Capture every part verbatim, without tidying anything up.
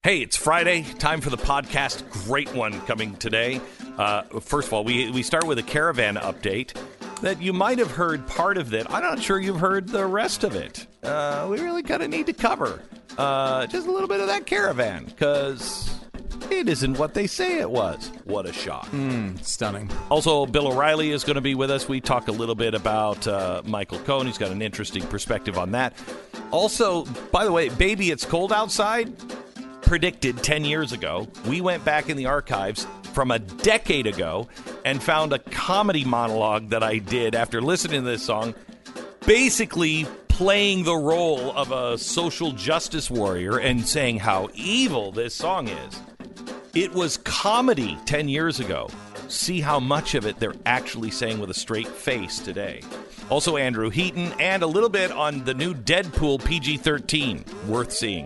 Hey, it's Friday. Time for the podcast. Great one coming today. Uh, first of all, we, we start with a caravan update that you might have heard part of it. I'm not sure you've heard the rest of it. Uh, we really kind of need to cover uh, just a little bit of that caravan because it isn't what they say it was. What a shock. Mm, stunning. Also, Bill O'Reilly is going to be with us. We talk a little bit about uh, Michael Cohen. He's got an interesting perspective on that. Also, by the way, baby, it's cold outside. Predicted ten years ago. We went back in the archives from a decade ago and found a comedy monologue that I did after listening to this song, basically playing the role of a social justice warrior and saying how evil this song is. It was comedy ten years ago. See how much of it they're actually saying with a straight face today. Also, Andrew Heaton and a little bit on the new Deadpool P G thirteen. Worth seeing.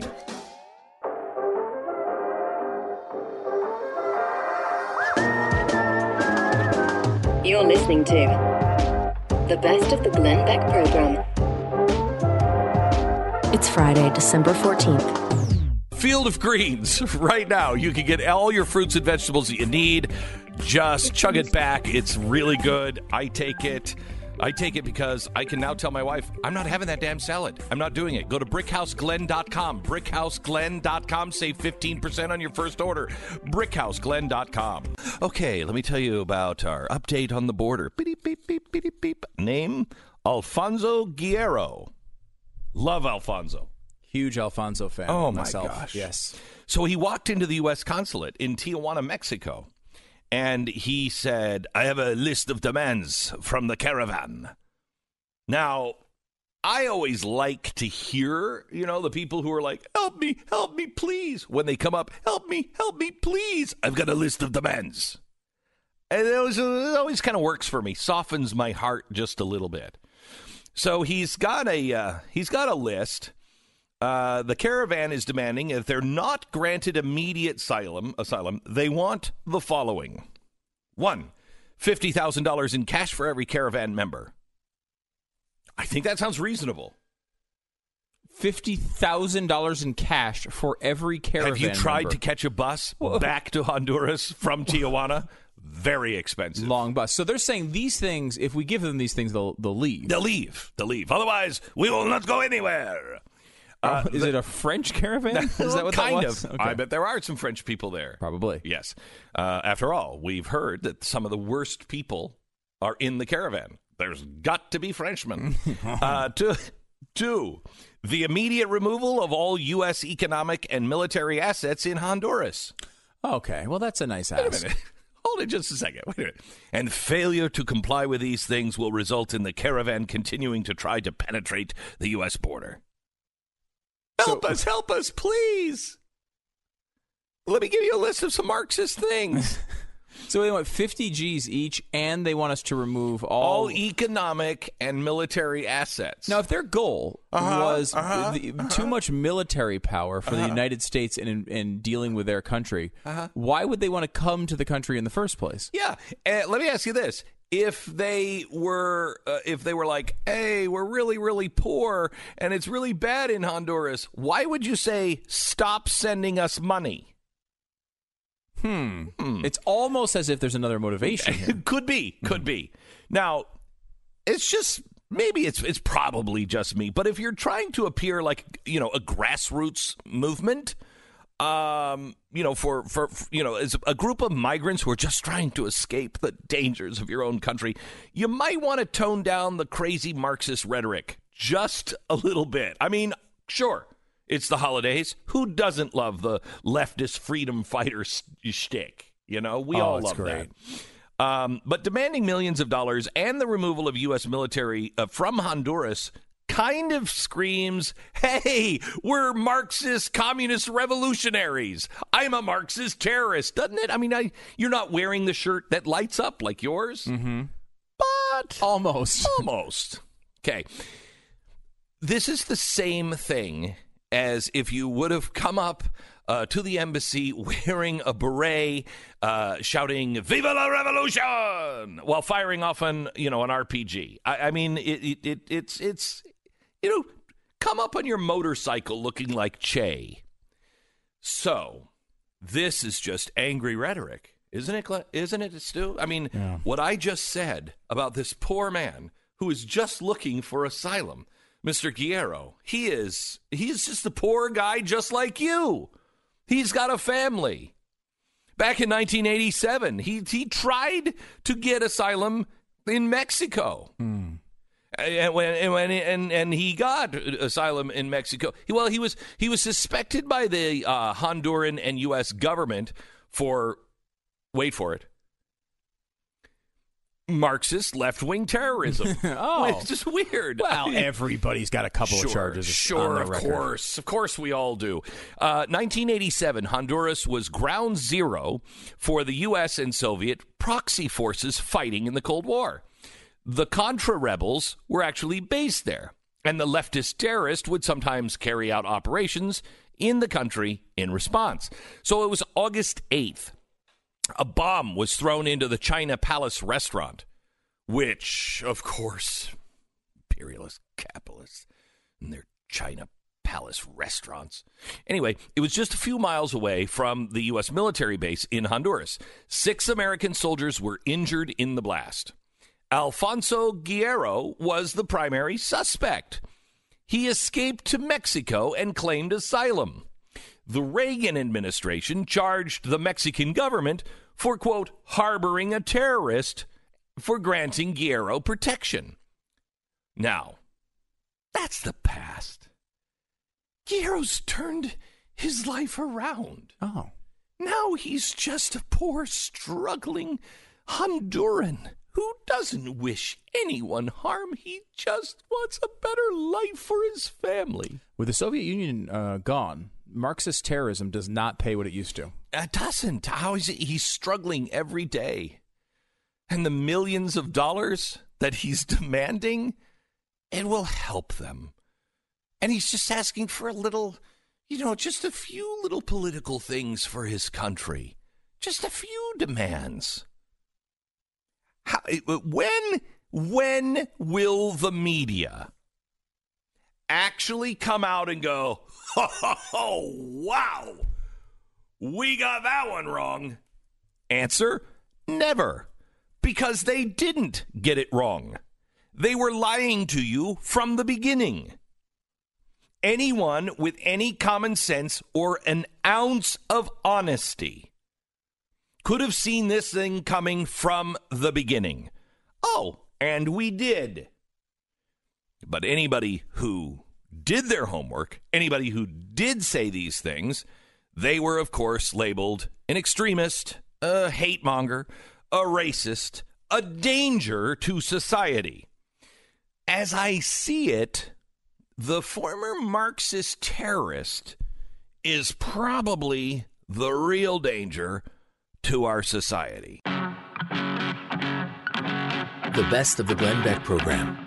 You're listening to the best of the Glenn Beck program. It's Friday, December fourteenth. Field of Greens. Right now, you can get all your fruits and vegetables that you need. Just chug it back. It's really good. I take it. I take it because I can now tell my wife, I'm not having that damn salad. I'm not doing it. Go to brickhouse glenn dot com. brickhouse glenn dot com. Save fifteen percent on your first order. brickhouse glenn dot com. Okay, let me tell you about our update on the border. Beep, beep, beep, beep, beep. Name, Alfonso Guerrero. Love Alfonso. Huge Alfonso fan. Oh, myself. my gosh. Yes. So he walked into the U S consulate in Tijuana, Mexico. And he said, I have a list of demands from the caravan. Now, I always like to hear, you know, the people who are like, help me, help me, please. When they come up, help me, help me, please. I've got a list of demands. And it, was, it always kind of works for me, softens my heart just a little bit. So he's got a, uh, he's got a list. Uh, the caravan is demanding if they're not granted immediate asylum, asylum, they want the following. One, fifty thousand dollars in cash for every caravan member. I think that sounds reasonable. fifty thousand dollars in cash for every caravan Have you tried member. to catch a bus back to Honduras from Tijuana? Very expensive. Long bus. So they're saying these things, if we give them these things, they'll, they'll leave. They'll leave. They'll leave. Otherwise, we will not go anywhere. Uh, is the, it a French caravan? Is that what kind that was? of. Okay. I bet there are some French people there. Probably. Yes. Uh, after all, we've heard that some of the worst people are in the caravan. There's got to be Frenchmen. uh, two, two, the immediate removal of all U S economic and military assets in Honduras. Okay. Well, that's a nice Wait a ask. minute. Hold it just a second. Wait a minute. And failure to comply with these things will result in the caravan continuing to try to penetrate the U S border. Help so, us, help us, please. Let me give you a list of some Marxist things. So they want fifty G's each, and they want us to remove all... All economic and military assets. Now, if their goal uh-huh, was uh-huh, the, uh-huh. too much military power for uh-huh. the United States in, in dealing with their country, uh-huh. why would they want to come to the country in the first place? Yeah. Uh, let me ask you this. If they were, uh, if they were like, hey, we're really, really poor, and it's really bad in Honduras, why would you say, stop sending us money? Hmm. hmm. It's almost as if there's another motivation here. Could be. Could mm-hmm. be. Now, it's just, maybe it's it's probably just me, but if you're trying to appear like, you know, a grassroots movement, um, you know, for, for, for, you know, as a group of migrants who are just trying to escape the dangers of your own country, you might want to tone down the crazy Marxist rhetoric just a little bit. I mean, sure. It's the holidays. Who doesn't love the leftist freedom fighter shtick? You know, we oh, all it's love great. that. Um, but demanding millions of dollars and the removal of U S military uh, from Honduras kind of screams, hey, we're Marxist communist revolutionaries. I'm a Marxist terrorist, doesn't it? I mean, I, you're not wearing the shirt that lights up like yours, mm-hmm. but almost. Almost. Okay. This is the same thing as if you would have come up uh, to the embassy wearing a beret, uh, shouting "Viva la Revolution" while firing off an you know an R P G. I, I mean, it, it, it it's it's you know come up on your motorcycle looking like Che. So this is just angry rhetoric, isn't it? Gle- Isn't it, Stu? I mean, Yeah. what I just said about this poor man who is just looking for asylum, Mister Guerrero, he is he is just a poor guy just like you. He's got a family. Back in nineteen eighty-seven, he he tried to get asylum in Mexico. Mm. And when and, when and and he got asylum in Mexico. He, well, he was he was suspected by the uh, Honduran and U S government for, wait for it, Marxist left-wing terrorism. Oh. It's just weird. Well, everybody's got a couple Sure, of charges. Sure, on their of record. course. Of course we all do. Uh, nineteen eighty-seven, Honduras was ground zero for the U S and Soviet proxy forces fighting in the Cold War. The Contra rebels were actually based there, and the leftist terrorists would sometimes carry out operations in the country in response. So it was August eighth. A bomb was thrown into the China Palace restaurant, which, of course, imperialist capitalists and their China Palace restaurants. Anyway, it was just a few miles away from the U S military base in Honduras. Six American soldiers were injured in the blast. Alfonso Guerrero was the primary suspect. He escaped to Mexico and claimed asylum. The Reagan administration charged the Mexican government for, quote, harboring a terrorist for granting Guerrero protection. Now, that's the past. Guerrero's turned his life around. Oh. Now he's just a poor, struggling Honduran who doesn't wish anyone harm. He just wants a better life for his family. With the Soviet Union uh, gone, Marxist terrorism does not pay what it used to. It doesn't. How is it? He's struggling every day. And the millions of dollars that he's demanding, it will help them. And he's just asking for a little, you know, just a few little political things for his country. Just a few demands. How, when, when will the media actually come out and go, oh, oh, wow, we got that one wrong? Answer, never, because they didn't get it wrong. They were lying to you from the beginning. Anyone with any common sense or an ounce of honesty could have seen this thing coming from the beginning. Oh, and we did. But anybody who did their homework, anybody who did say these things, they were, of course, labeled an extremist, a hate monger, a racist, a danger to society. As I see it, the former Marxist terrorist is probably the real danger to our society. The best of the Glenn Beck program.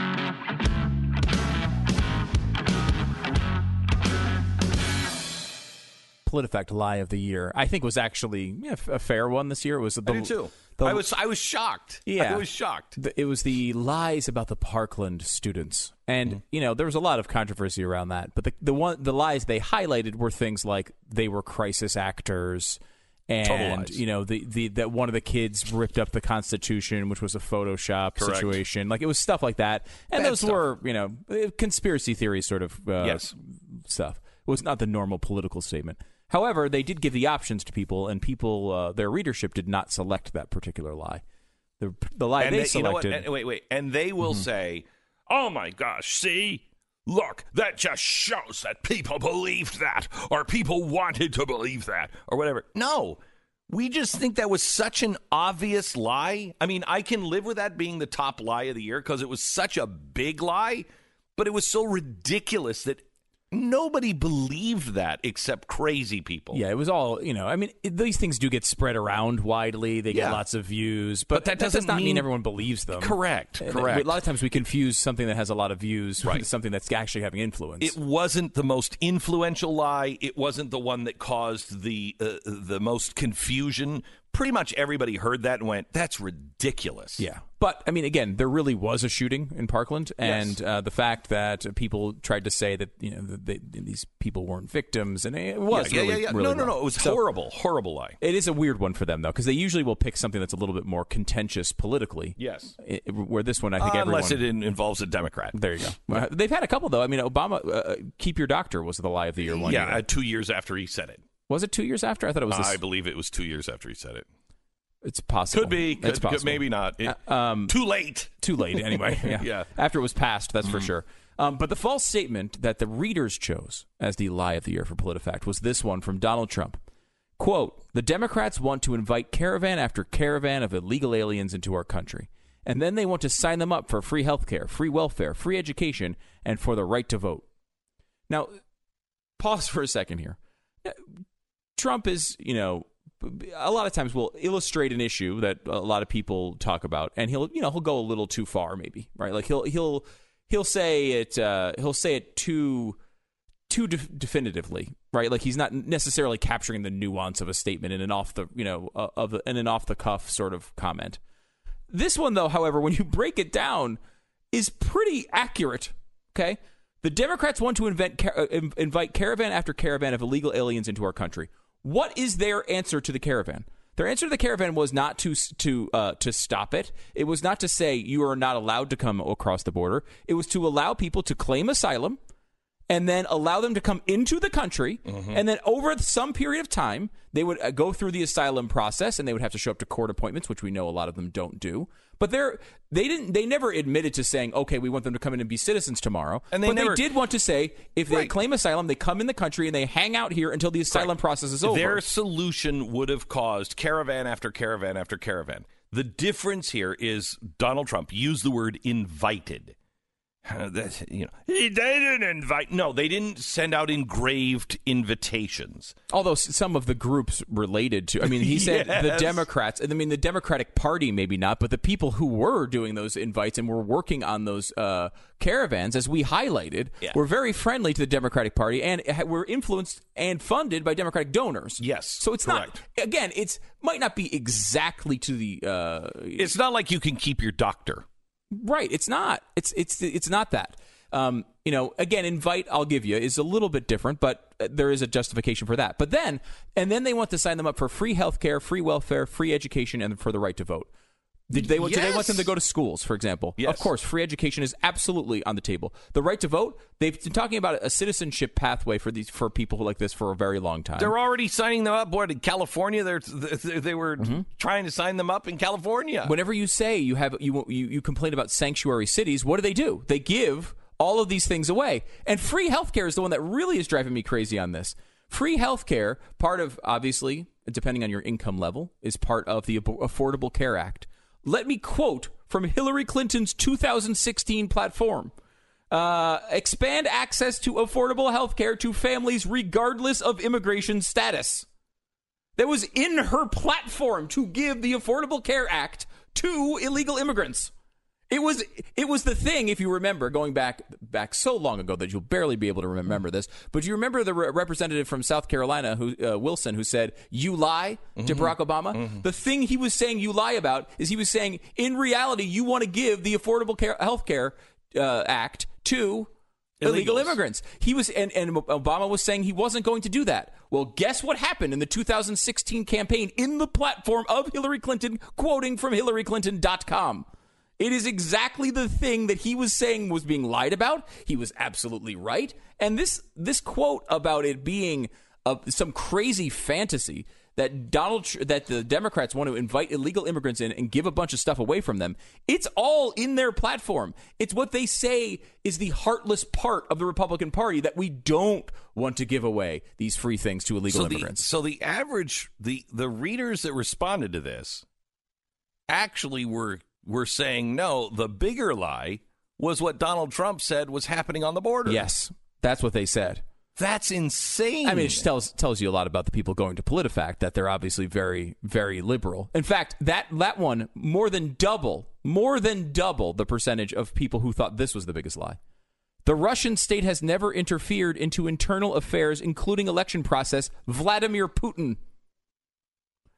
PolitiFact lie of the year, I think, was actually yeah, a fair one this year. It was the, I did too. the- I was I was shocked. Yeah. I was shocked. the- it was the lies about the Parkland students, and Mm-hmm. you know there was a lot of controversy around that. But the the one the lies they highlighted were things like they were crisis actors. Total And lies. you know the, the that one of the kids ripped up the Constitution, which was a Photoshop Correct. situation. Like it was stuff like that, and Bad those stuff. were you know conspiracy theory sort of uh, Yes. stuff. It was not the normal political statement. However, they did give the options to people, and people uh, their readership did not select that particular lie. The the lie And they, they, you know what? selected. And, wait, wait. And they will say, "Oh my gosh, see? Look, that just shows that people believed that, or people wanted to believe that, or whatever." No. We just think that was such an obvious lie. I mean, I can live with that being the top lie of the year because it was such a big lie, but it was so ridiculous that nobody believed that except crazy people. Yeah, it was all, you know, I mean, it, these things do get spread around widely. They get Yeah. lots of views, but, But that does doesn't not mean, mean- everyone believes them. Correct, Uh, correct. A lot of times we confuse something that has a lot of views Right. with something that's actually having influence. It wasn't the most influential lie. It wasn't the one that caused the uh, the most confusion pretty much everybody heard that and went, that's ridiculous. Yeah. But, I mean, again, there really was a shooting in Parkland, and Yes. uh, the fact that people tried to say that, you know, that they, these people weren't victims, and it was yeah, really, yeah, yeah. really No, no, wrong. no. It was So, horrible, horrible lie. It is a weird one for them, though, because they usually will pick something that's a little bit more contentious politically. Yes. I- where this one, I think Uh, everyone... unless it in, involves a Democrat. There you go. Uh, they've had a couple, though. I mean, Obama, uh, Keep Your Doctor was the lie of the year one yeah, year. uh, two years after he said it. Was it two years after? I thought it was this... I believe it was two years after he said it. It's possible. Could be. Could, it's could- possible. maybe not. It- Uh, um, too late. Too late, anyway. Yeah. Yeah. After it was passed, that's for sure. Um, but the false statement that the readers chose as the lie of the year for PolitiFact was this one from Donald Trump. Quote, the Democrats want to invite caravan after caravan of illegal aliens into our country. And then they want to sign them up for free health care, free welfare, free education, and for the right to vote. Now, pause for a second here. Trump is, you know, a lot of times will illustrate an issue that a lot of people talk about, and he'll, you know, he'll go a little too far, maybe, right? Like he'll he'll he'll say it uh, he'll say it too too de- definitively, right? Like he's not necessarily capturing the nuance of a statement in an off the you know uh, of in an off the cuff sort of comment. This one, though, however, when you break it down, is pretty accurate. Okay, the Democrats want to invent car- uh, invite caravan after caravan of illegal aliens into our country. What is their answer to the caravan? Their answer to the caravan was not to to uh, to stop it. It was not to say you are not allowed to come across the border. It was to allow people to claim asylum and then allow them to come into the country. Mm-hmm. And then over some period of time, they would uh, go through the asylum process and they would have to show up to court appointments, which we know a lot of them don't do. But they're, they didn't. They never admitted to saying, okay, we want them to come in and be citizens tomorrow. And they but never, they did want to say, if they right. claim asylum, they come in the country and they hang out here until the asylum right. process is over. Their solution would have caused caravan after caravan after caravan. The difference here is Donald Trump used the word invited. Uh, that, you know, they didn't invite. No, they didn't send out engraved invitations. Although some of the groups related to, I mean, he said yes. the Democrats. I mean, the Democratic Party maybe not, but the people who were doing those invites and were working on those uh, caravans, as we highlighted, yeah. were very friendly to the Democratic Party and were influenced and funded by Democratic donors. Yes, so it's correct. not. Again, it's might not be exactly to the. Uh, it's not like you can keep your doctor. Right, it's not. It's it's it's not that. Um, you know, again, invite, I'll give you, is a little bit different, but there is a justification for that. But then, and then they want to sign them up for free health care, free welfare, free education, and for the right to vote. Did they, yes. do they want them to go to schools, for example? Yes. Of course, free education is absolutely on the table. The right to vote, they've been talking about a citizenship pathway for these for people like this for a very long time. They're already signing them up. What, in California, they're, they they were mm-hmm. trying to sign them up in California. Whenever you say you have you, you you complain about sanctuary cities, what do they do? They give all of these things away. And free healthcare is the one that really is driving me crazy on this. Free healthcare, part of, obviously, depending on your income level, is part of the Affordable Care Act. Let me quote from Hillary Clinton's two thousand sixteen platform. Uh, expand access to affordable health care to families regardless of immigration status. That was in her platform to give the Affordable Care Act to illegal immigrants. It was it was the thing, if you remember, going back back so long ago that you'll barely be able to remember this. But you remember the re- representative from South Carolina, who uh, Wilson, who said, you lie mm-hmm. to Barack Obama? Mm-hmm. The thing he was saying you lie about is he was saying, in reality, you want to give the Affordable Care Health Care uh, Act to Illegals. illegal immigrants. He was, and, and Obama was saying he wasn't going to do that. Well, guess what happened in the two thousand sixteen campaign in the platform of Hillary Clinton, quoting from Hillary Clinton dot com. It is exactly the thing that he was saying was being lied about. He was absolutely right. And this this quote about it being uh, some crazy fantasy that Donald that the Democrats want to invite illegal immigrants in and give a bunch of stuff away from them, it's all in their platform. It's what they say is the heartless part of the Republican Party, that we don't want to give away these free things to illegal so immigrants. The, so the average, the, the readers that responded to this actually were... We're saying, no, the bigger lie was what Donald Trump said was happening on the border. Yes, that's what they said. That's insane. I mean, it just tells tells you a lot about the people going to PolitiFact, that they're obviously very, very liberal. In fact, that, that one, more than double, more than double the percentage of people who thought this was the biggest lie. The Russian state has never interfered into internal affairs, including election process. Vladimir Putin.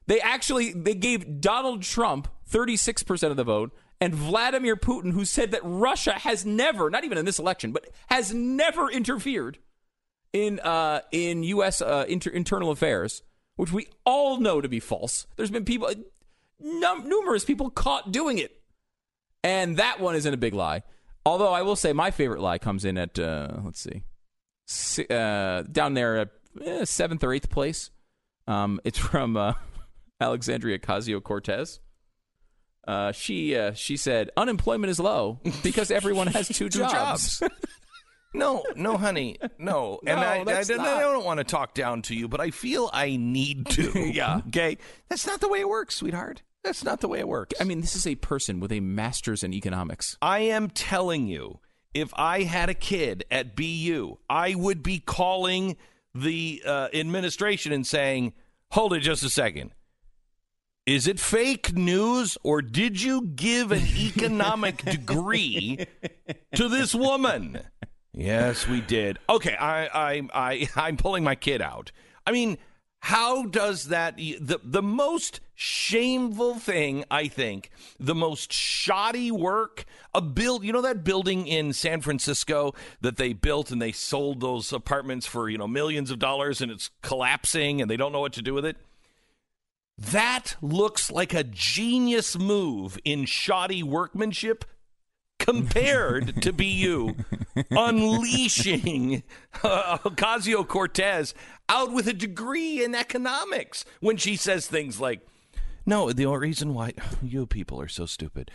They actually they gave Donald Trump thirty-six percent of the vote, and Vladimir Putin, who said that Russia has never, not even in this election, but has never interfered in uh, in U S uh, inter- internal affairs, which we all know to be false. There's been people, num- numerous people caught doing it. And that one isn't a big lie. Although I will say my favorite lie comes in at, uh, let's see, uh, down there at eh, seventh or eighth place. Um, it's from uh, Alexandria Ocasio-Cortez. Uh, she uh, she said, unemployment is low because everyone has two, Two jobs. jobs. No, no, honey, no. And No, I, I, that's I, not. I don't want to talk down to you, but I feel I need to. Yeah. Okay? That's not the way it works, sweetheart. That's not the way it works. I mean, this is a person with a master's in economics. I am telling you, if I had a kid at B U, I would be calling the uh, administration and saying, hold it just a second. Is it fake news, or did you give an economic degree to this woman? Yes, we did. Okay, I, I, I, I'm pulling my kid out. I mean, how does that, the, the most shameful thing, I think, the most shoddy work, a build, you know that building in San Francisco that they built and they sold those apartments for, you know, millions of dollars and it's collapsing and they don't know what to do with it? That looks like a genius move in shoddy workmanship compared to B U unleashing uh, Ocasio-Cortez out with a degree in economics when she says things like, no, the only reason why you people are so stupid.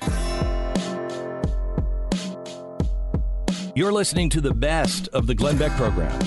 You're listening to the best of the Glenn Beck program.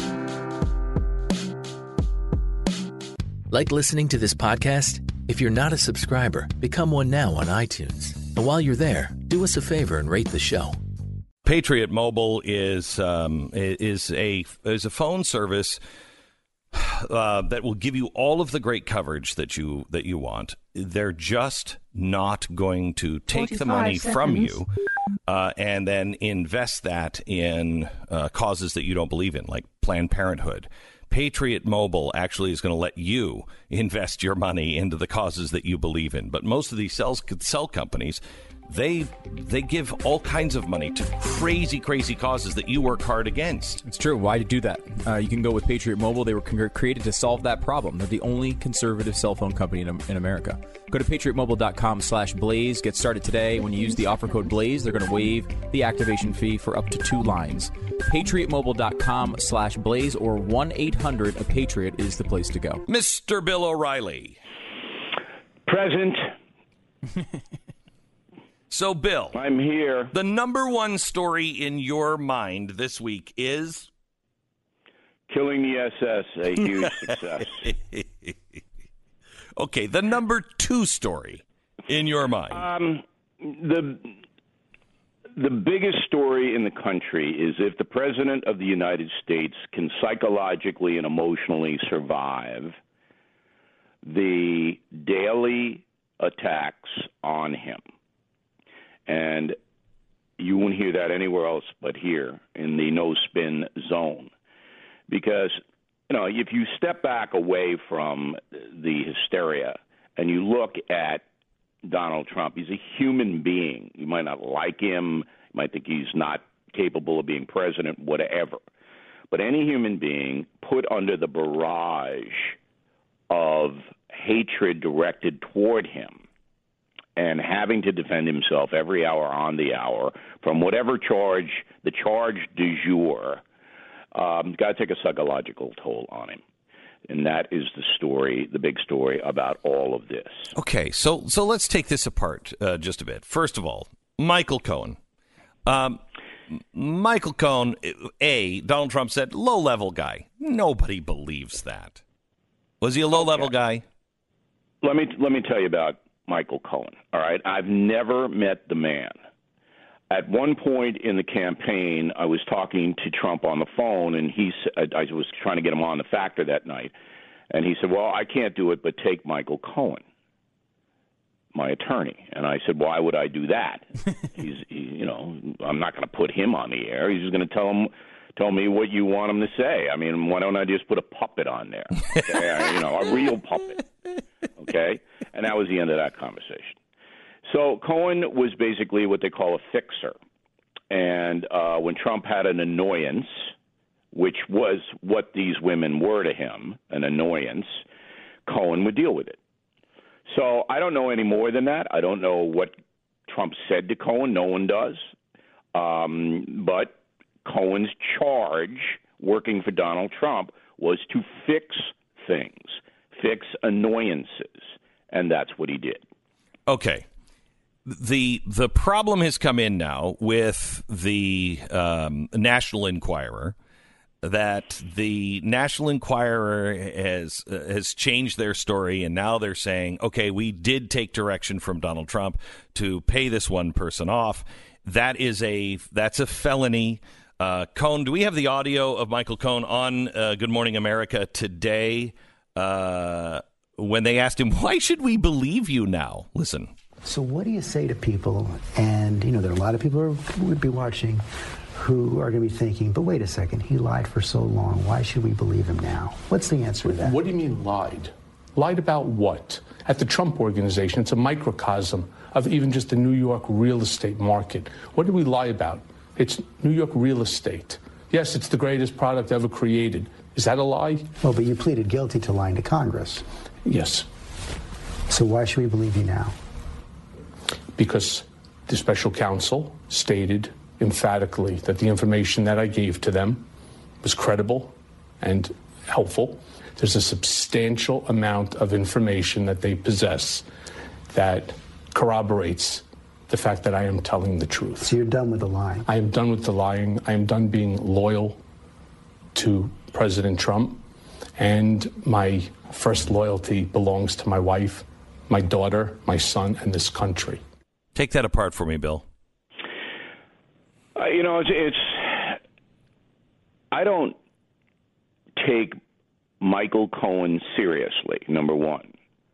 Like listening to this podcast? If you're not a subscriber, become one now on iTunes. And while you're there, do us a favor and rate the show. Patriot Mobile is um, is a is a phone service uh, that will give you all of the great coverage that you that you want. They're just not going to take the money seconds. from you uh, and then invest that in uh, causes that you don't believe in, like Planned Parenthood. Patriot Mobile actually is going to let you invest your money into the causes that you believe in. But most of these cell, cell companies, they they give all kinds of money to crazy, crazy causes that you work hard against. It's true. Why do that? Uh, you can go with Patriot Mobile. They were con- created to solve that problem. They're the only conservative cell phone company in, in America. Go to patriotmobile.com slash Blaze. Get started today. When you use the offer code Blaze, they're going to waive the activation fee for up to two lines. patriotmobile.com slash Blaze or one eight hundred A Patriot is the place to go. Mister Bill O'Reilly. Present. So, Bill, I'm here. the number one story in your mind this week is? Killing the S S, a huge success. Okay, the number two story in your mind. Um, the the biggest story in the country is if the President of the United States can psychologically and emotionally survive the daily attacks on him. And you won't hear that anywhere else but here in the no-spin zone. Because, you know, if you step back away from the hysteria and you look at Donald Trump, he's a human being. You might not like him. You might think he's not capable of being president, whatever. But any human being put under the barrage of hatred directed toward him and having to defend himself every hour on the hour from whatever charge, the charge du jour, um, got to take a psychological toll on him. And that is the story, the big story about all of this. Okay, so so let's take this apart uh, just a bit. First of all, Michael Cohen. Um, Michael Cohen, A, Donald Trump said, low-level guy. Nobody believes that. Was he a low-level Okay. guy? Let me let me tell you about Michael Cohen. All right, I've never met the man. At one point in the campaign, I was talking to Trump on the phone, and he said, I was trying to get him on the Factor that night, and he said, "Well, I can't do it, but take Michael Cohen, my attorney." And I said, "Why would I do that? He's, he, you know, I'm not going to put him on the air. He's just going to tell him." Tell me what you want him to say. I mean, why don't I just put a puppet on there? Okay? You know, a real puppet. okay? And that was the end of that conversation. So Cohen was basically what they call a fixer. And uh, when Trump had an annoyance, which was what these women were to him, an annoyance, Cohen would deal with it. So I don't know any more than that. I don't know what Trump said to Cohen. No one does. Um, but Cohen's charge, working for Donald Trump, was to fix things, fix annoyances, and that's what he did. Okay. The the problem has come in now with the um, National Enquirer, that the National Enquirer has uh, has changed their story, and now they're saying, okay, we did take direction from Donald Trump to pay this one person off. That is a that's a felony. Uh, Cohen, do we have the audio of Michael Cohen on uh, Good Morning America today uh, when they asked him, why should we believe you now? Listen. So what do you say to people, and, you know, there are a lot of people who would be watching who are going to be thinking, but wait a second, he lied for so long. Why should we believe him now? What's the answer to that? What do you mean lied? Lied about what? At the Trump Organization, it's a microcosm of even just the New York real estate market. What did we lie about? It's New York real estate. Yes, it's the greatest product ever created. Is that a lie? Well, but you pleaded guilty to lying to Congress. Yes. So why should we believe you now? Because the special counsel stated emphatically that the information that I gave to them was credible and helpful. There's a substantial amount of information that they possess that corroborates the fact that I am telling the truth. So you're done with the lying? I am done with the lying. I am done being loyal to President Trump. And my first loyalty belongs to my wife, my daughter, my son, and this country. Take that apart for me, Bill. Uh, you know, it's, it's I don't take Michael Cohen seriously, number one.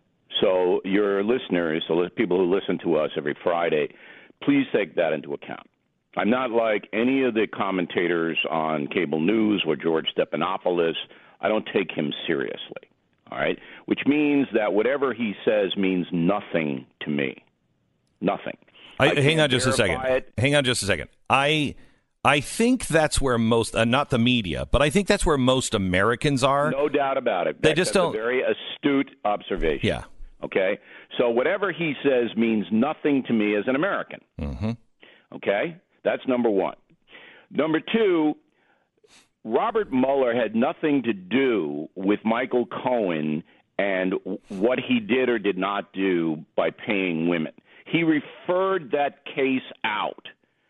So your listeners, so people who listen to us every Friday, please take that into account. I'm not like any of the commentators on cable news or George Stephanopoulos. I don't take him seriously, all right? Which means that whatever he says means nothing to me. Nothing. I, I hang on just a second. It. Hang on just a second. I I think that's where most, uh, not the media, but I think that's where most Americans are. No doubt about it. They that's, just that's don't. A very astute observation. Yeah. Okay? So whatever he says means nothing to me as an American. Mm-hmm. Okay? That's number one. Number two, Robert Mueller had nothing to do with Michael Cohen and what he did or did not do by paying women. He referred that case out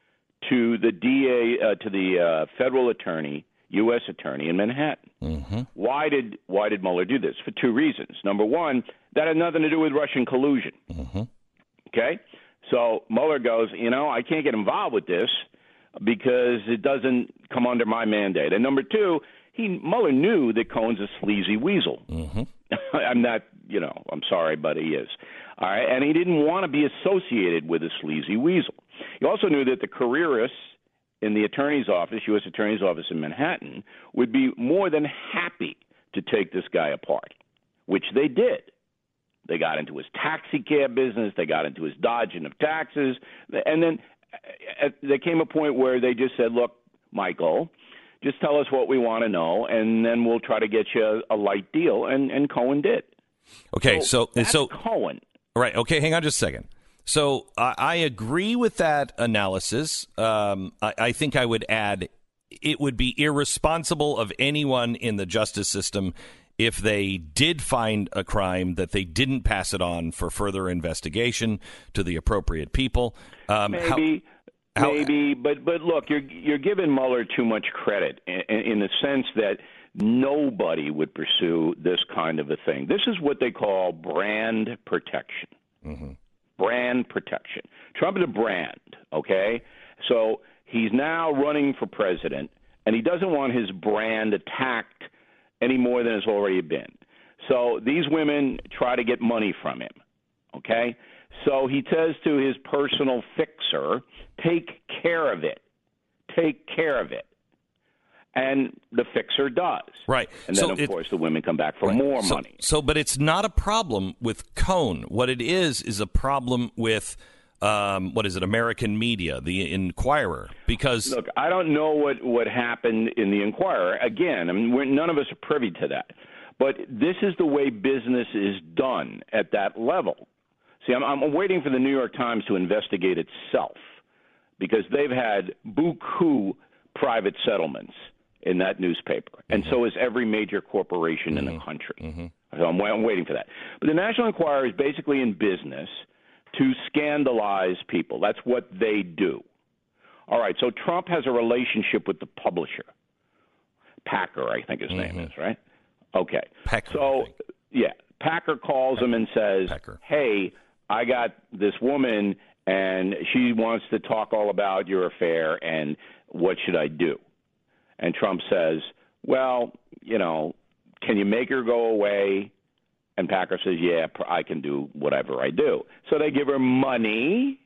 to the D A, uh, to the uh, federal attorney, U S attorney in Manhattan. Mm-hmm. Why did why did Mueller do this? For two reasons. Number one, that had nothing to do with Russian collusion. Mm-hmm. Okay, so Mueller goes, you know, I can't get involved with this because it doesn't come under my mandate. And number two, he Mueller knew that Cohen's a sleazy weasel. Mm-hmm. I'm not, you know, I'm sorry, but he is. All right, and he didn't want to be associated with a sleazy weasel. He also knew that the careerists in the attorney's office, U S attorney's office in Manhattan, would be more than happy to take this guy apart, which they did. They got into his taxi cab business. They got into his dodging of taxes. And then there came a point where they just said, look, Michael, just tell us what we want to know, and then we'll try to get you a, a light deal. And, and Cohen did. Okay, so so that's so Cohen. Right. Okay, hang on just a second. So I, I agree with that analysis. Um, I, I think I would add it would be irresponsible of anyone in the justice system if they did find a crime that they didn't pass it on for further investigation to the appropriate people. Um, maybe, how, maybe, how, but but look, you're you're giving Mueller too much credit in, in the sense that nobody would pursue this kind of a thing. This is what they call brand protection. Mm-hmm. Brand protection. Trump is a brand, okay? So he's now running for president, and he doesn't want his brand attacked any more than it's already been. So these women try to get money from him, okay? So he says to his personal fixer, take care of it. Take care of it. and the fixer does. Right. And then, so of it, course, the women come back for right. more so, money. So, but it's not a problem with Cohn. What it is is a problem with, um, what is it, American media, the Inquirer, because... Look, I don't know what, what happened in the Inquirer. Again, I mean, we're, none of us are privy to that. But this is the way business is done at that level. See, I'm, I'm waiting for the New York Times to investigate itself because they've had buku private settlements in that newspaper, and mm-hmm. so is every major corporation mm-hmm. in the country. Mm-hmm. So I'm, I'm waiting for that. But the National Enquirer is basically in business to scandalize people. That's what they do. All right, so Trump has a relationship with the publisher. Packer, I think his mm-hmm. name is, right? Okay. Pecker, so, yeah, Packer calls Pecker. him and says, Pecker. hey, I got this woman, and she wants to talk all about your affair, and what should I do? And Trump says, well, you know, can you make her go away? And Packer says, yeah, I can do whatever I do. So they give her money,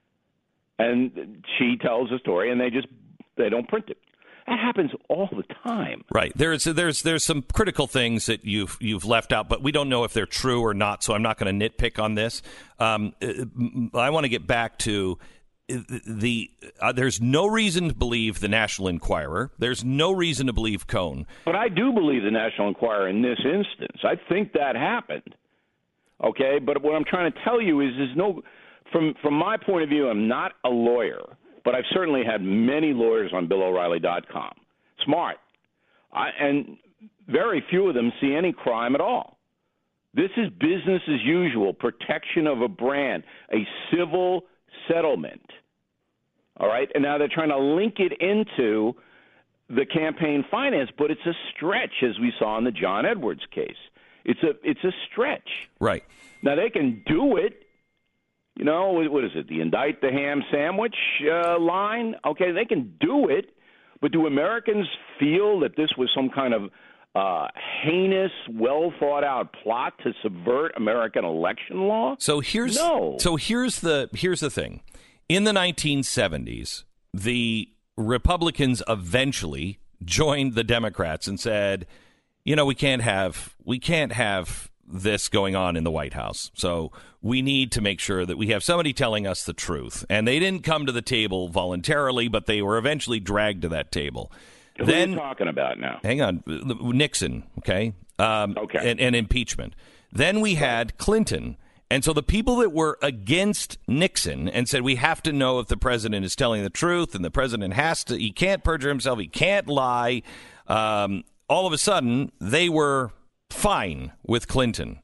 and she tells the story, and they just they don't print it. That happens all the time. Right. There's there's there's some critical things that you've you've left out, but we don't know if they're true or not. So I'm not going to nitpick on this. Um, I want to get back to the. Uh, there's no reason to believe the National Enquirer. There's no reason to believe Cohn. But I do believe the National Enquirer in this instance. I think that happened. Okay. But what I'm trying to tell you is, there's no. From from my point of view, I'm not a lawyer. But I've certainly had many lawyers on Bill O'Reilly dot com. Smart. I, and very few of them see any crime at all. This is business as usual, protection of a brand, a civil settlement. All right? And now they're trying to link it into the campaign finance, but it's a stretch, as we saw in the John Edwards case. It's a it's a stretch. Right. Now, they can do it. You know, what is it, the indict the ham sandwich uh, line? Okay, they can do it, but do Americans feel that this was some kind of uh, heinous, well-thought-out plot to subvert American election law? So here's no. So here's the here's the thing. In the nineteen seventies, the Republicans eventually joined the Democrats and said, you know, we can't have we can't have this going on in the White House. So we need to make sure that we have somebody telling us the truth. And they didn't come to the table voluntarily, but they were eventually dragged to that table. Who then, are you talking about now? Hang on. Nixon, okay? Um, okay. And, and impeachment. Then we had Clinton. And so the people that were against Nixon and said we have to know if the president is telling the truth and the president has to, he can't perjure himself, he can't lie. Um, all of a sudden, they were fine with Clinton.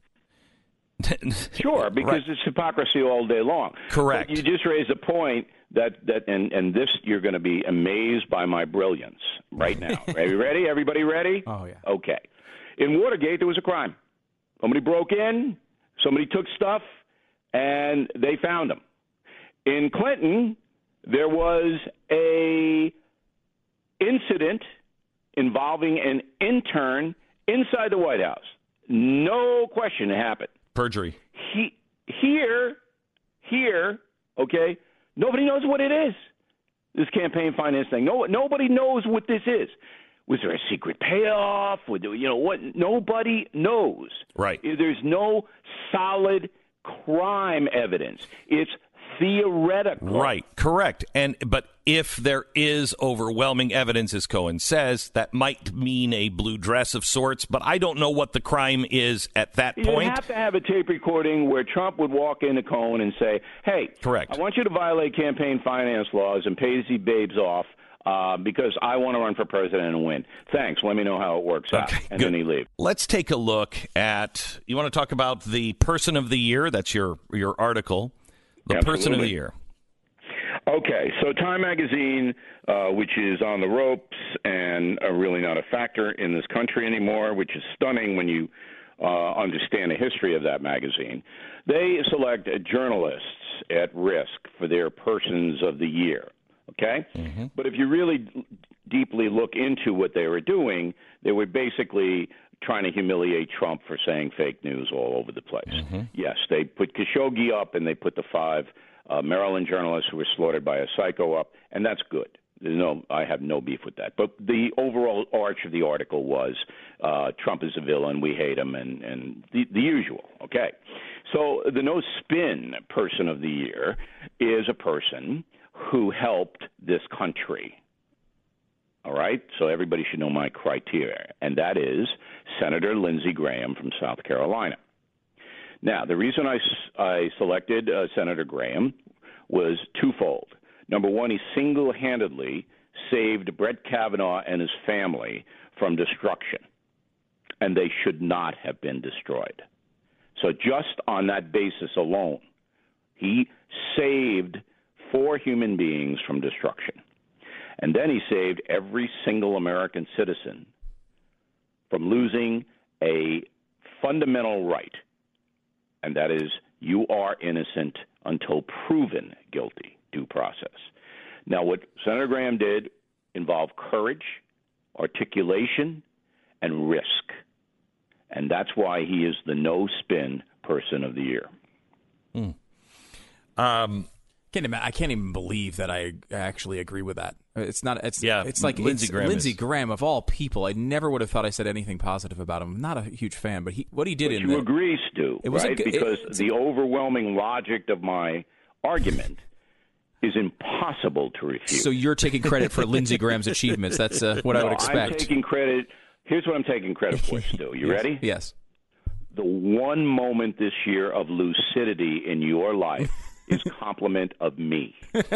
Sure, because right. it's hypocrisy all day long. Correct. But you just raised a point that, that and, and this, you're going to be amazed by my brilliance right now. Are you ready? Everybody ready? Oh, yeah. Okay. In Watergate, there was a crime. Somebody broke in, somebody took stuff, and they found them. In Clinton, there was a incident involving an intern inside the White House. No question it happened. Perjury. He, here, here, okay, nobody knows what it is, this campaign finance thing. No, nobody knows what this is. Was there a secret payoff? Would there, you know what? Nobody knows. Right. There's no solid crime evidence. It's theoretical. Right. Correct. And but if there is overwhelming evidence, as Cohen says, that might mean a blue dress of sorts. But I don't know what the crime is at that you point. You have to have a tape recording where Trump would walk into Cohen and say, "Hey, correct. I want you to violate campaign finance laws and pay these babes off." Uh, because I want to run for president and win. Thanks. Let me know how it works out. Okay, and good. then he leaves. Let's take a look at, you want to talk about the person of the year? That's your, your article. The Absolutely. Person of the year. Okay. So Time Magazine, uh, which is on the ropes and uh, really not a factor in this country anymore, which is stunning when you uh, understand the history of that magazine. They select journalists at risk for their persons of the year. Okay? Mm-hmm. But if you really d- deeply look into what they were doing, they were basically trying to humiliate Trump for saying fake news all over the place. Mm-hmm. Yes, they put Khashoggi up and they put the five uh, Maryland journalists who were slaughtered by a psycho up, and that's good. There's no, I have no beef with that. But the overall arch of the article was uh, Trump is a villain, we hate him, and, and the, the usual. Okay. So the no spin person of the year is a person who helped this country. All right? So everybody should know my criteria, and that is Senator Lindsey Graham from South Carolina. Now, the reason I, I selected uh, Senator Graham was twofold. Number one, he single-handedly saved Brett Kavanaugh and his family from destruction, and they should not have been destroyed. So just on that basis alone, he saved four human beings from destruction. And then he saved every single American citizen from losing a fundamental right, and that is you are innocent until proven guilty, due process. Now, what Senator Graham did involved courage, articulation, and risk. And that's why he is the no-spin person of the year. Hmm. Um, can't ima- I can't even believe that I actually agree with that. It's not. It's yeah. It's like Lindsey it's, Graham. Lindsey is. Graham of all people. I never would have thought I said anything positive about him. I'm not a huge fan, but he what he did But in you the, agree, Stu, it was right? a, because it, the overwhelming logic of my argument is impossible to refute. So you're taking credit for Lindsey Graham's achievements. That's uh, what no, I would expect. I'm taking credit. Here's what I'm taking credit for, Stu. You yes. ready? Yes. The one moment this year of lucidity in your life is compliment of me.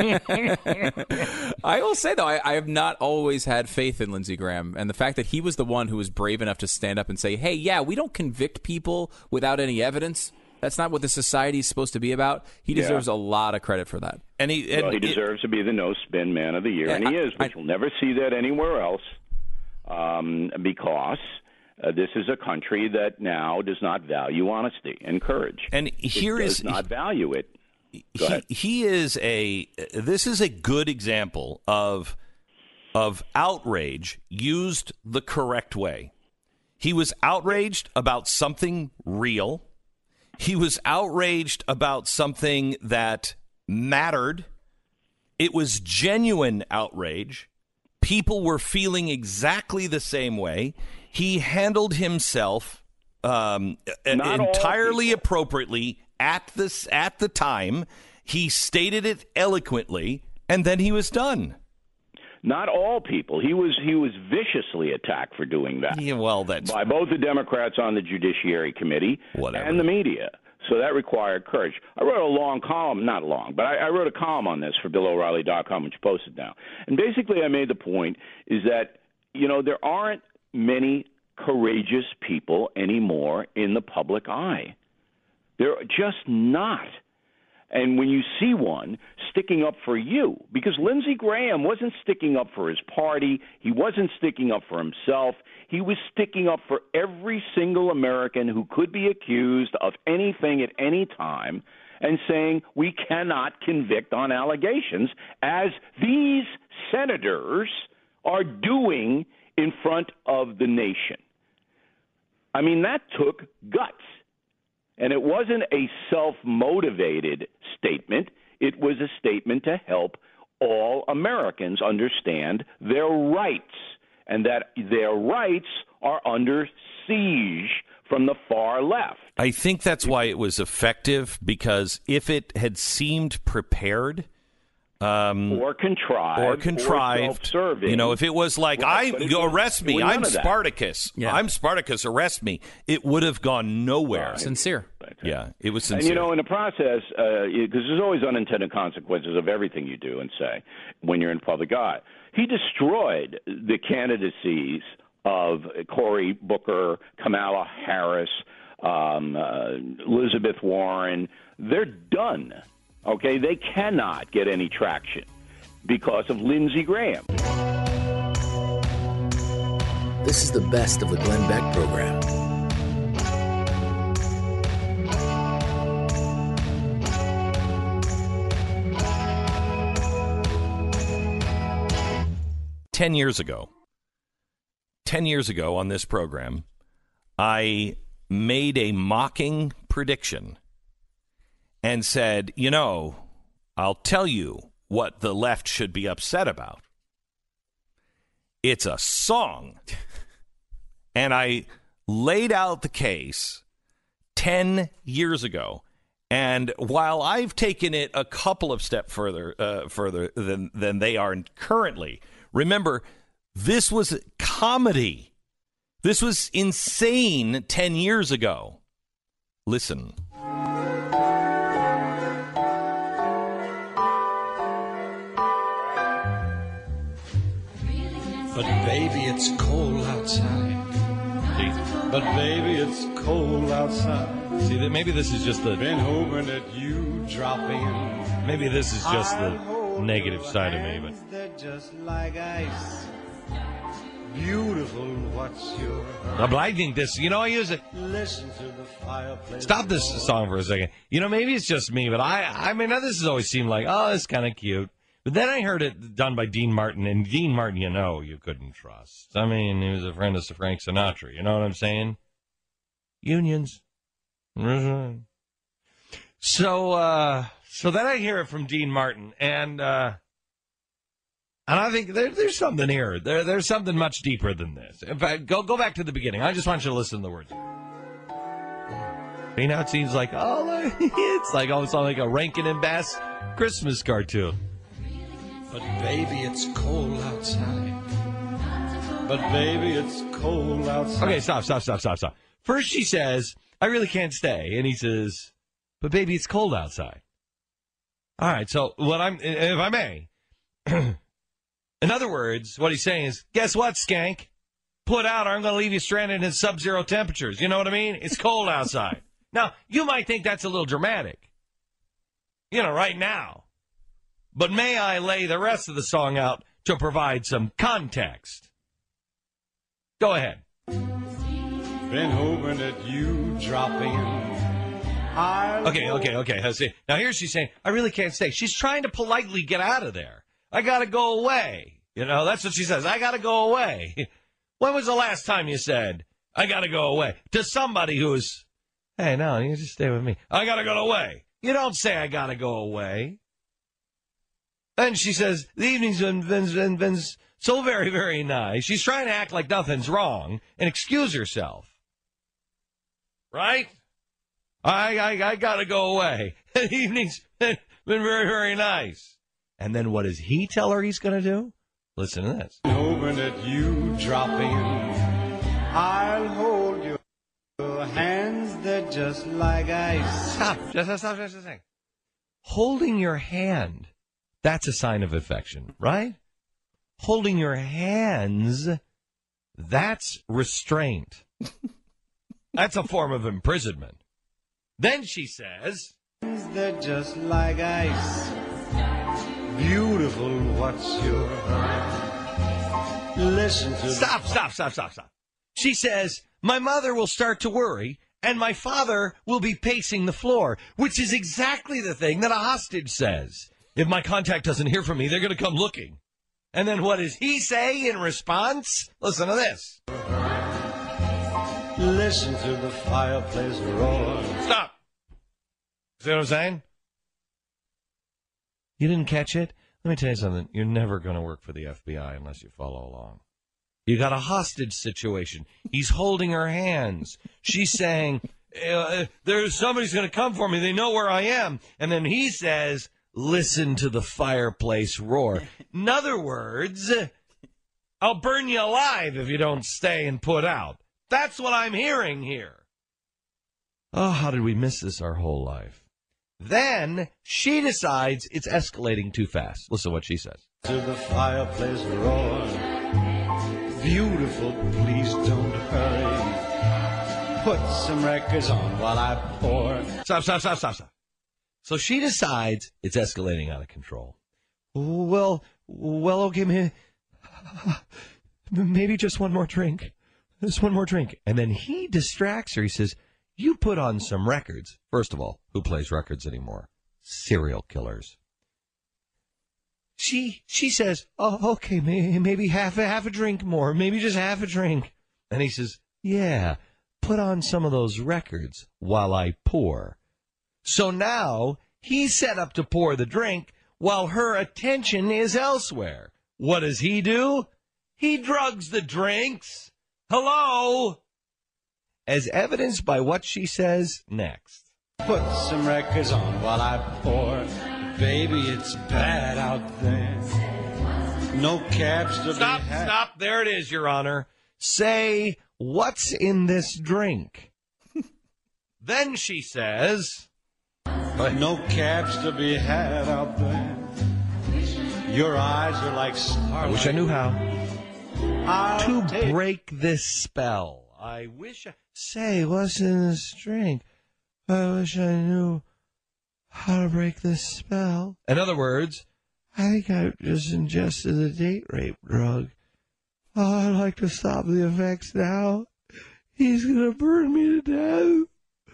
I will say, though, I, I have not always had faith in Lindsey Graham. And the fact that he was the one who was brave enough to stand up and say, hey, yeah, we don't convict people without any evidence. That's not what the society is supposed to be about. He deserves yeah. a lot of credit for that. And he, and well, he it, deserves to be the no-spin man of the year, Yeah, and he I, is, but I, you'll never see that anywhere else um, because uh, this is a country that now does not value honesty and courage. And here it is does not value it. He, he is a this is a good example of of outrage used the correct way. He was outraged about something real. He was outraged about something that mattered. It was genuine outrage. People were feeling exactly the same way. He handled himself um, entirely appropriately at this at the time. He stated it eloquently, and then he was done. Not all people. He was he was viciously attacked for doing that. Yeah, well, that's by both the Democrats on the Judiciary Committee Whatever. and the media. So that required courage. I wrote a long column, not long, but I, I wrote a column on this for Bill O'Reilly dot com, which is posted now. And basically I made the point is that, you know, there aren't many courageous people anymore in the public eye. They're just not. And when you see one sticking up for you, because Lindsey Graham wasn't sticking up for his party, he wasn't sticking up for himself, he was sticking up for every single American who could be accused of anything at any time and saying we cannot convict on allegations, as these senators are doing in front of the nation. I mean, that took guts. And it wasn't a self-motivated statement. It was a statement to help all Americans understand their rights and that their rights are under siege from the far left. I think that's why it was effective, because if it had seemed prepared um, or contrived, or contrived, or self-serving, you know, if it was like, right, I it you was, arrest me, I'm Spartacus, yeah. I'm Spartacus, arrest me, it would have gone nowhere. Right. Sincere. Yeah, it was sincere. And, you know, in the process, because uh, there's always unintended consequences of everything you do and say when you're in public eye. He destroyed the candidacies of Cory Booker, Kamala Harris, um, uh, Elizabeth Warren. They're done. Okay, they cannot get any traction because of Lindsey Graham. This is the best of the Glenn Beck program. Ten years ago, ten years ago on this program, I made a mocking prediction and said, you know, I'll tell you what the left should be upset about. It's a song. And I laid out the case ten years ago. And while I've taken it a couple of steps further uh, further than, than they are currently, remember, this was comedy. This was insane ten years ago. Listen. But baby, it's cold outside. But baby, it's cold outside. See, that maybe this is just the. Been hoping that you drop in. Maybe this is just the negative side of me, but. They're just like ice. Beautiful, what's your hurry? No, but I think this. You know, I use it. Listen to the fireplace. Stop this song for a second. You know, maybe it's just me, but I. I mean, this has always seemed like, oh, it's kind of cute. But then I heard it done by Dean Martin, and Dean Martin, you know, you couldn't trust. I mean, he was a friend of Frank Sinatra. You know what I'm saying? Unions. So, uh, so then I hear it from Dean Martin, and uh, and I think there, there's something here. There, there's something much deeper than this. In fact, go go back to the beginning. I just want you to listen to the words. You know, it seems like oh, it's like almost like a Rankin and Bass Christmas cartoon. But baby, it's cold outside. But baby, it's cold outside. Okay, stop, stop, stop, stop, stop. First she says, I really can't stay. And he says, but baby, it's cold outside. All right, so what I'm, if I may, in other words, what he's saying is, guess what, skank? Put out or I'm going to leave you stranded in sub-zero temperatures. You know what I mean? It's cold outside. Now, you might think that's a little dramatic. You know, right now. But may I lay the rest of the song out to provide some context? Go ahead. Been hoping that you drop in. I'll okay, okay, okay. Let's see. Now here she's saying, I really can't stay. She's trying to politely get out of there. I got to go away. You know, that's what she says. I got to go away. When was the last time you said, I got to go away? To somebody who's, hey, no, you just stay with me. I got to go away. You don't say I got to go away. Then she says, the evening's been, been, been, been so very, very nice. She's trying to act like nothing's wrong and excuse herself. Right? I I, I got to go away. The evening's been, been very, very nice. And then what does he tell her he's going to do? Listen to this. Hoping that you drop in. I'll hold your hands, they're just like ice. Stop. Just, just, stop, just a second. Holding your hand. That's a sign of affection, right? Holding your hands, that's restraint. That's a form of imprisonment. Then she says, they're just like ice. Beautiful, what's your hurry? Listen to Stop, stop, stop, stop, stop. She says, my mother will start to worry, and my father will be pacing the floor, which is exactly the thing that a hostage says. If my contact doesn't hear from me, they're going to come looking. And then what does he say in response? Listen to this. Listen to the fireplace roar. Stop. See what I'm saying? You didn't catch it? Let me tell you something. You're never going to work for the F B I unless you follow along. You got a hostage situation. He's holding her hands. She's saying, uh, there's somebody's going to come for me. They know where I am. And then he says, listen to the fireplace roar. In other words, I'll burn you alive if you don't stay and put out. That's what I'm hearing here. Oh, how did we miss this our whole life? Then she decides it's escalating too fast. Listen to what she says. To the fireplace roar. Beautiful, please don't hurry. Put some records on while I pour. Stop, stop, stop, stop, stop. So she decides it's escalating out of control. Well, well, okay, maybe, maybe just one more drink. Just one more drink. And then he distracts her. He says, you put on some records. First of all, who plays records anymore? Serial killers. She she says, oh, okay, maybe, maybe half, a, half a drink more. Maybe just half a drink. And he says, yeah, put on some of those records while I pour. So now he's set up to pour the drink while her attention is elsewhere. What does he do? He drugs the drinks. Hello? As evidenced by what she says next. Put some records on while I pour. Baby, it's bad out there. No cabs to Stop, be had. stop. There it is, Your Honor. Say, what's in this drink? Then she says, No cabs to be had out there. Your eyes are like starlight. I wish I knew how I'll to take- break this spell. I wish I... Say, what's in this drink? I wish I knew how to break this spell. In other words, I think I just ingested a date rape drug. Oh, I'd like to stop the effects now. He's going to burn me to death.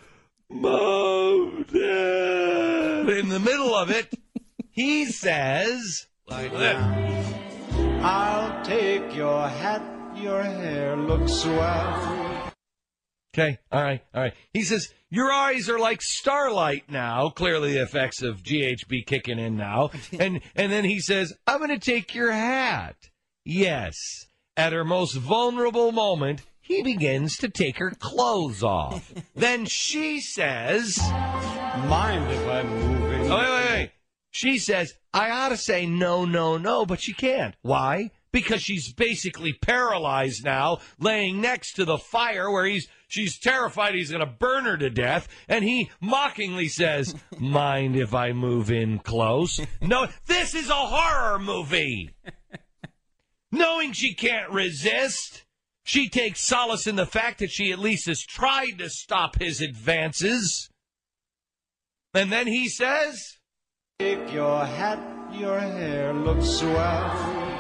Mom, Dad. But in the middle of it, he says... Like that. I'll take your hat, your hair looks swell. Okay, all right, all right. He says, your eyes are like starlight now. Clearly the effects of G H B kicking in now. And and then he says, I'm going to take your hat. Yes. At her most vulnerable moment, he begins to take her clothes off. Then she says... Mind if I'm moving? Oh, wait, wait, wait. She says, I ought to say no, no, no, but she can't. Why? Because she's basically paralyzed now, laying next to the fire where he's she's terrified he's going to burn her to death, and he mockingly says, mind if I move in close? No, this is a horror movie. Knowing she can't resist, she takes solace in the fact that she at least has tried to stop his advances. And then he says... Take your hat, your hair looks swell.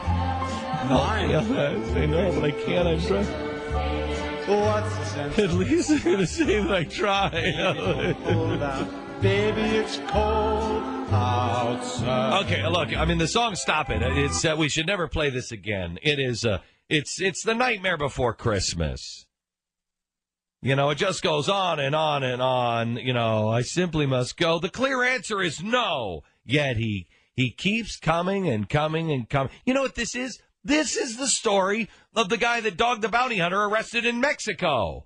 Mind if I say no, but I can't. I'm trying. What's the sense? At least I'm going to say that I try. Hold out. Baby, it's cold outside. Okay, look, I mean, the song Stop It. It's uh, we should never play this again. It is, uh, it's, it's the Nightmare Before Christmas. You know, it just goes on and on and on. You know, I simply must go. The clear answer is no. Yet he he keeps coming and coming and coming. You know what this is? This is the story of the guy that dogged the bounty hunter arrested in Mexico.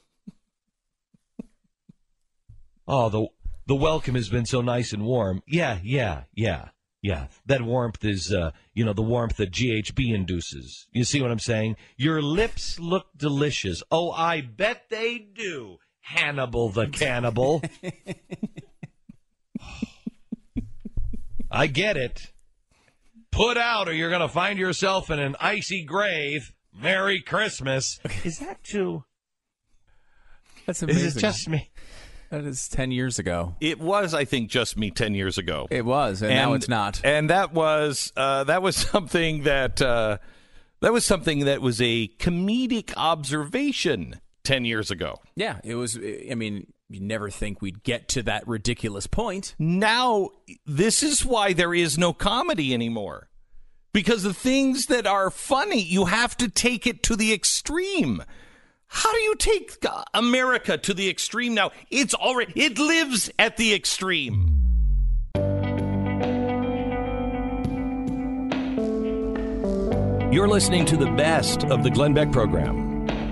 Oh, the the welcome has been so nice and warm. Yeah, yeah, yeah, yeah. That warmth is, uh, you know, the warmth that G H B induces. You see what I'm saying? Your lips look delicious. Oh, I bet they do, Hannibal the Cannibal. I get it. Put out or you're going to find yourself in an icy grave. Merry Christmas. Is that too... That's amazing. Is it just me? That is ten years ago. It was, I think, just me ten years ago. It was, and, and now it's not. And that was uh, that was something that uh, that was something that was a comedic observation ten years ago. Yeah, it was. I mean, you never think we'd get to that ridiculous point. Now, this is why there is no comedy anymore. Because the things that are funny, you have to take it to the extreme. How do you take America to the extreme now? It's already, it lives at the extreme. You're listening to the best of the Glenn Beck program.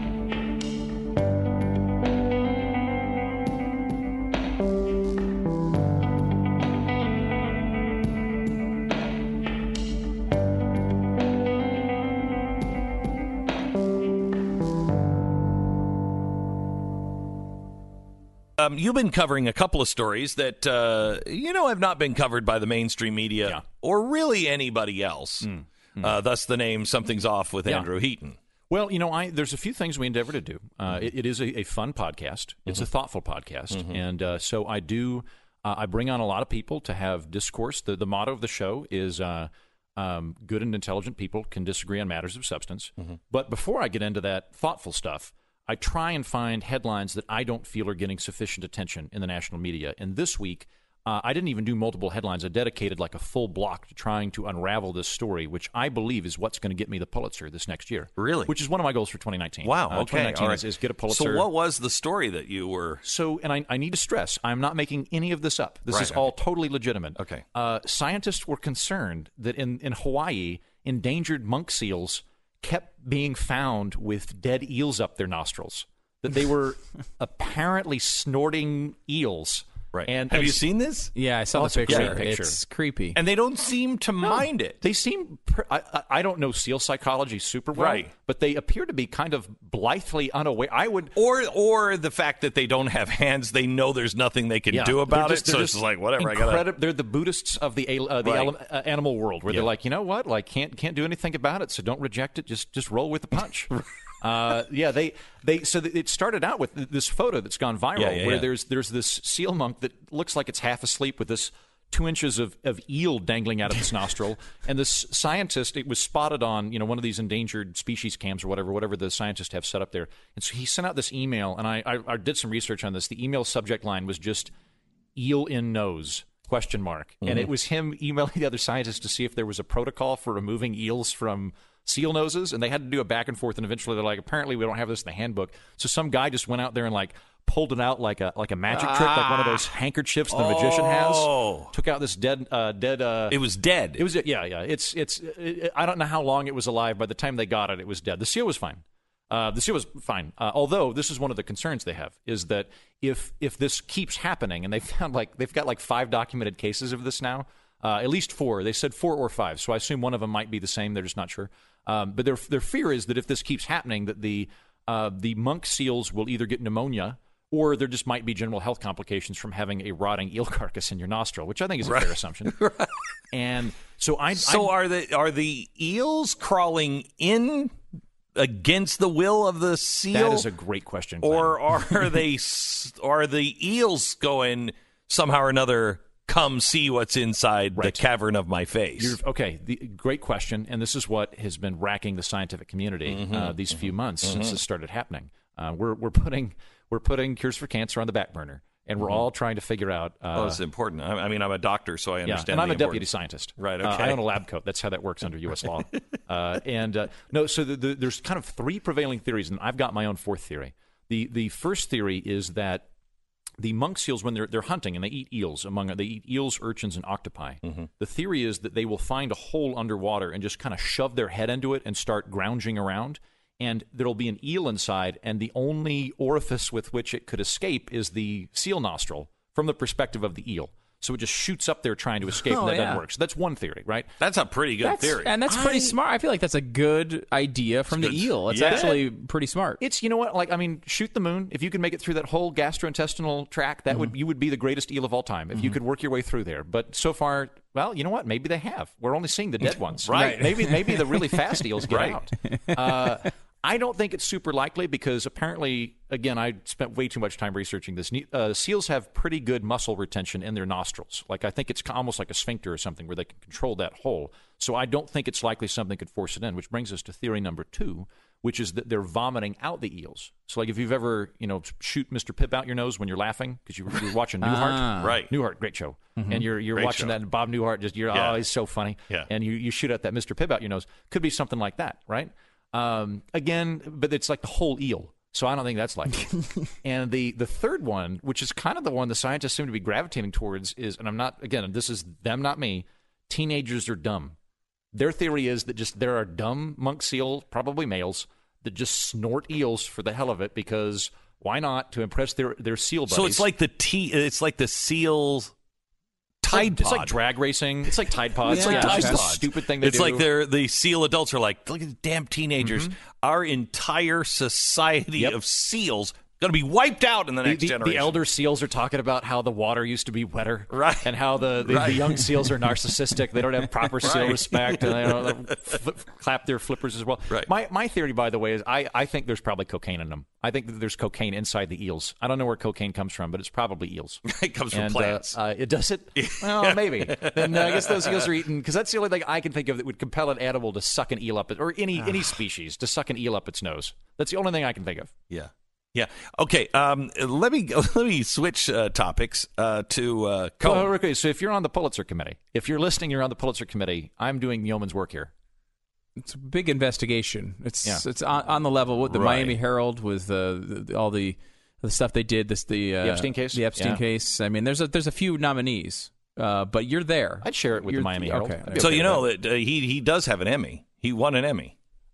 Um, you've been covering a couple of stories that, uh, you know, have not been covered by the mainstream media Yeah. or really anybody else. Mm. Mm. Uh, thus the name Something's Off with yeah. Andrew Heaton. Well, you know, I, there's a few things we endeavor to do. Uh, mm-hmm. it, it is a, a fun podcast. It's mm-hmm. a thoughtful podcast. Mm-hmm. And uh, so I do, uh, I bring on a lot of people to have discourse. The, the motto of the show is uh, um, good and intelligent people can disagree on matters of substance. Mm-hmm. But before I get into that thoughtful stuff, I try and find headlines that I don't feel are getting sufficient attention in the national media. And this week, uh, I didn't even do multiple headlines. I dedicated like a full block to trying to unravel this story, which I believe is what's going to get me the Pulitzer this next year. Really? Which is one of my goals for twenty nineteen. Wow, uh, okay. twenty nineteen All right. is, is get a Pulitzer. So what was the story that you were... So, and I, I need to stress, I'm not making any of this up. This right, is okay. all totally legitimate. Okay. Uh, scientists were concerned that in, in Hawaii, endangered monk seals kept being found with dead eels up their nostrils. That they were apparently snorting eels. Right. And have and you seen this? Yeah, I saw Oh, the it's a picture. great picture. It's creepy. And they don't seem to mind it. They seem, pr- I, I I don't know seal psychology super well, Right. but they appear to be kind of blithely unaware. I would, Or or the fact that they don't have hands, they know there's nothing they can yeah, do about they're just- it. So they're it's just like, whatever, I incredi- got to... They're the Buddhists of the al- uh, the Right. ele- uh, animal world, where Yeah. they're like, you know what, like can't can't do anything about it, so don't reject it. Just just roll with the punch. Uh, yeah, they they so th- it started out with th- this photo that's gone viral, Yeah, yeah, where yeah. there's there's this seal monk that looks like it's half asleep with this two inches of, of eel dangling out of its nostril, and this scientist, it was spotted on you know one of these endangered species cams or whatever, whatever the scientists have set up there, and so he sent out this email, and I I, I did some research on this. The email subject line was just "eel in nose." Question mark, Mm-hmm. and it was him emailing the other scientists to see if there was a protocol for removing eels from seal noses, and they had to do a back and forth, and eventually they're like, apparently we don't have this in the handbook. So some guy just went out there and like pulled it out like a like a magic trick, like one of those handkerchiefs the magician Oh. has. Took out this dead uh, dead. Uh, It was dead. it was yeah yeah. It's it's. It, I don't know how long it was alive. By the time they got it, it was dead. The seal was fine. Uh, the seal was fine. Uh, although this is one of the concerns they have is that if if this keeps happening, and they found like they've got like five documented cases of this now. Uh, at least four. They said four or five. So I assume one of them might be the same. They're just not sure. Um, but their their fear is that if this keeps happening, that the uh, the monk seals will either get pneumonia or there just might be general health complications from having a rotting eel carcass in your nostril, which I think is a Right. fair assumption. Right. And so I So I, are the are the eels crawling in against the will of the seal? that is a great question. Glenn. Or are they s- are the eels going somehow or another? Come see what's inside the Right. cavern of my face. You're, okay, the, great question, and this is what has been racking the scientific community Mm-hmm. uh, these few months since this started happening. Uh, we're we're putting we're putting Cures for Cancer on the back burner, and we're all trying to figure out. Uh, oh, it's important. I, I mean, I'm a doctor, so I yeah, understand. and I'm the a deputy importance. scientist. Right, Uh, okay. I own a lab coat. That's how that works under U S law. Uh, and uh, no, so the, the, there's kind of three prevailing theories, and I've got my own fourth theory. The the first theory is that the monk seals, when they're they're hunting and they eat eels, among they eat eels, urchins, and octopi. Mm-hmm. The theory is that they will find a hole underwater and just kind of shove their head into it and start grounging around. And there'll be an eel inside, and the only orifice with which it could escape is the seal nostril from the perspective of the eel. So it just shoots up there trying to escape, Oh, and that yeah. doesn't work. So that's one theory, right? That's a pretty good That's- theory. And that's pretty smart. I feel like that's a good idea from the good. eel. It's Yeah. actually pretty smart. It's you know what, like I mean, shoot the moon. If you could make it through that whole gastrointestinal tract, that Mm-hmm. would you would be the greatest eel of all time if you could work your way through there. But so far, well, you know what? Maybe they have. We're only seeing the dead ones, Right. Maybe maybe the really fast eels get Right. out. Uh, I don't think it's super likely because apparently, again, I spent way too much time researching this. Uh, seals have pretty good muscle retention in their nostrils. Like I think it's almost like a sphincter or something where they can control that hole. So I don't think it's likely something could force it in, which brings us to theory number two, which is that they're vomiting out the eels. So like if you've ever, you know, shoot Mister Pip out your nose when you're laughing because you, you're watching Newhart. Ah. Right. Newhart, great show. And you're you're Great watching show. that and Bob Newhart just you're Yeah. oh he's so funny. Yeah. And you, you shoot out that Mister Pibb out your nose. Could be something like that, right? Um, again, but it's like the whole eel. So I don't think that's likely. And the the third one, which is kind of the one the scientists seem to be gravitating towards, is and I'm not again, this is them, not me. Teenagers are dumb. Their theory is that just there are dumb monk seal, probably males, that just snort eels for the hell of it because why not to impress their their seal buddies? So it's like the tea. It's like the seals. Tide It's Pod. like drag racing. It's like Tide Pods. It's like Yeah, Tide it's just a Pod. stupid thing to It's do. like they're the seal adults are like, look at the damn teenagers. Mm-hmm. Our entire society Yep. of seals going to be wiped out in the The, next the, generation. the elder seals are talking about how the water used to be wetter, Right. And how the, the, Right. the young seals are narcissistic. They don't have proper seal Right. respect, and they don't flip, clap their flippers as well. Right. My my theory, by the way, is I, I think there's probably cocaine in them. I think that there's cocaine inside the eels. I don't know where cocaine comes from, but it's probably eels. It comes from And, uh, plants. Uh, it does it? Well, maybe. Then uh, I guess those eels are eaten because that's the only thing I can think of that would compel an animal to suck an eel up, it, or any any species to suck an eel up its nose. That's the only thing I can think of. Yeah. Yeah. Okay. Um, let me let me switch uh, topics uh, to uh, Cohen. Well, okay, so if you're on the Pulitzer Committee, if you're listening, you're on the Pulitzer Committee. I'm doing yeoman's work here. It's a big investigation. It's Yeah. it's on, on the level with the Right. Miami Herald with uh, the, all the the stuff they did. This the, uh, The Epstein case? The Epstein Yeah. case. I mean, there's a there's a few nominees, uh, but you're there. I'd share it with You're- the Miami Herald. okay. I'd be So okay you with know that. that uh, he he does have an Emmy. He won an Emmy.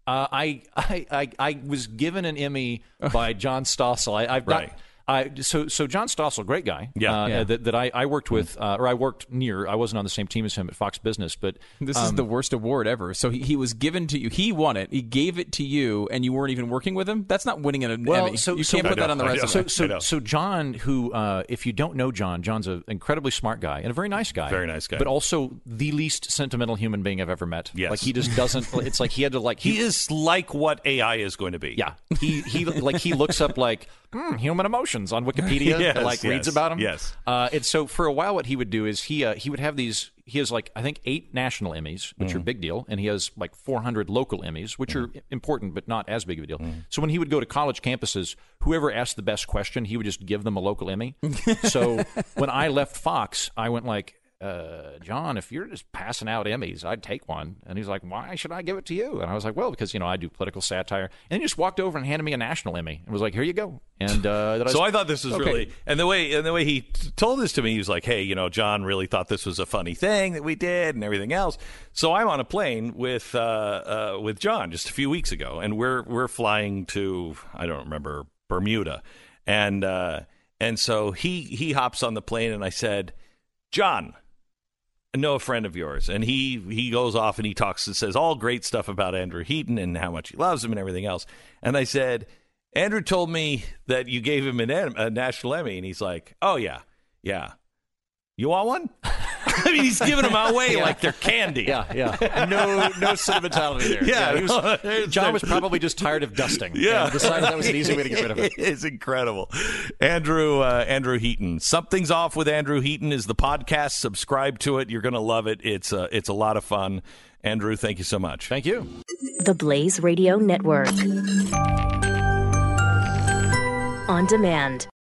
Uh, I, I I I was given an Emmy by John Stossel. I, I've Right. not, I, so so John Stossel, great guy. Yeah. uh, Yeah. That, that I, I worked with, uh, or I worked near. I wasn't on the same team as him at Fox Business, but This um, is the worst award ever. So he, he was given to you. He won it. He gave it to you, and you weren't even working with him. That's not winning an Well, Emmy. so- you so- can't put I know, that on the I know. resume. So, I know. so, so John, who, uh, if you don't know John, John's an incredibly smart guy and a very nice guy. Very nice guy. But also the least sentimental human being I've ever met. Yes. Like, he just doesn't, it's like he had to, like, He is like what A I is going to be. yeah. He, he, like, he looks up, like, hmm, human emotions on Wikipedia Yes, and, like, yes, reads about them. yes. Uh, and so for a while, what he would do is he, uh, he would have these, he has, like, I think eight national Emmys, which Mm. are a big deal, and he has, like, four hundred local Emmys, which Mm. are important, but not as big of a deal. So when he would go to college campuses, whoever asked the best question, he would just give them a local Emmy. So when I left Fox, I went like, uh, John, if you're just passing out Emmys, I'd take one. And he's like, why should I give it to you? And I was like, well, because, you know, I do political satire. And he just walked over and handed me a national Emmy and was like, here you go. And uh, that I So was- I thought this was Okay. really, and the way and the way he t- told this to me, he was like, "Hey, you know, John really thought this was a funny thing that we did, and everything else." So I'm on a plane with uh, uh, with John just a few weeks ago, and we're we're flying to I don't remember Bermuda, and uh, and so he he hops on the plane, and I said, "John, I know a friend of yours," and he he goes off and he talks and says all great stuff about Andrew Heaton and how much he loves him and everything else, and I said, Andrew told me that you gave him an, em- a national Emmy, and he's like, "Oh yeah, yeah. You want one?" I mean, he's giving them away Yeah. like they're candy. Yeah, yeah. No, no sentimentality there. Yeah, he was, John was probably just tired of dusting. Yeah, and decided that was an easy way to get rid of it. It's incredible. Andrew uh, Andrew Heaton. Something's Off with Andrew Heaton is the podcast. Subscribe to it. You're going to love it. It's uh, it's a lot of fun. Andrew, thank you so much. Thank you. The Blaze Radio Network. On demand.